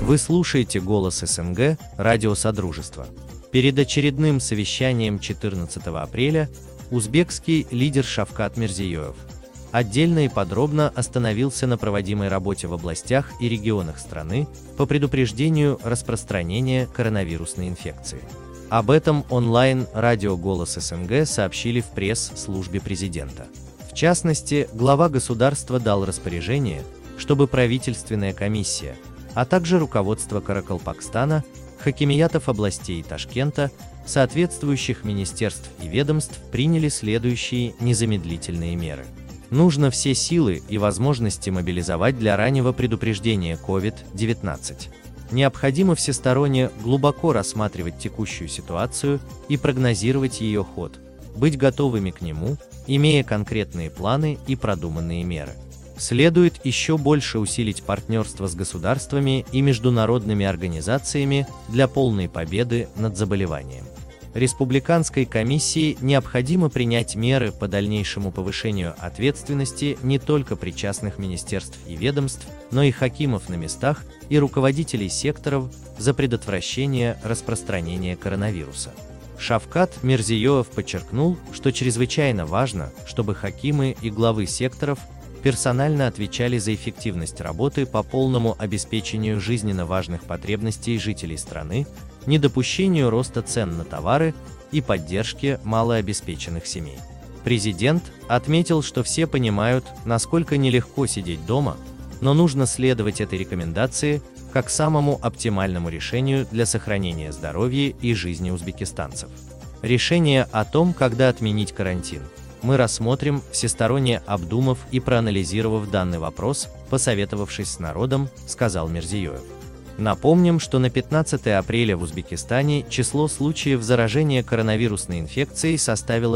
Вы слушаете «Голос СНГ», радио Содружества. Перед очередным совещанием 14 апреля узбекский лидер Шавкат Мирзиёев отдельно и подробно остановился на проводимой работе в областях и регионах страны по предупреждению распространения коронавирусной инфекции. Об этом онлайн-радио «Голос СНГ» сообщили в пресс-службе президента. В частности, глава государства дал распоряжение, чтобы правительственная комиссия, а также руководство Каракалпакстана, хакимиятов областей и Ташкента, соответствующих министерств и ведомств приняли следующие незамедлительные меры. Нужно все силы и возможности мобилизовать для раннего предупреждения COVID-19. Необходимо всесторонне глубоко рассматривать текущую ситуацию и прогнозировать ее ход, быть готовыми к нему, имея конкретные планы и продуманные меры. Следует еще больше усилить партнерство с государствами и международными организациями для полной победы над заболеванием. Республиканской комиссии необходимо принять меры по дальнейшему повышению ответственности не только причастных министерств и ведомств, но и хакимов на местах и руководителей секторов за предотвращение распространения коронавируса. Шавкат Мирзиёев подчеркнул, что чрезвычайно важно, чтобы хакимы и главы секторов персонально отвечали за эффективность работы по полному обеспечению жизненно важных потребностей жителей страны, недопущению роста цен на товары и поддержке малообеспеченных семей. Президент отметил, что все понимают, насколько нелегко сидеть дома, но нужно следовать этой рекомендации как самому оптимальному решению для сохранения здоровья и жизни узбекистанцев. Решение о том, когда отменить карантин, мы рассмотрим, всесторонне обдумав и проанализировав данный вопрос, посоветовавшись с народом, сказал Мирзиёев. Напомним, что на 15 апреля в Узбекистане число случаев заражения коронавирусной инфекцией составило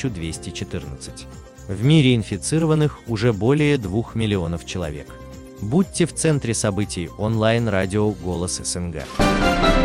1214. В мире инфицированных уже более 2 миллионов человек. Будьте в центре событий онлайн-радио «Голос СНГ».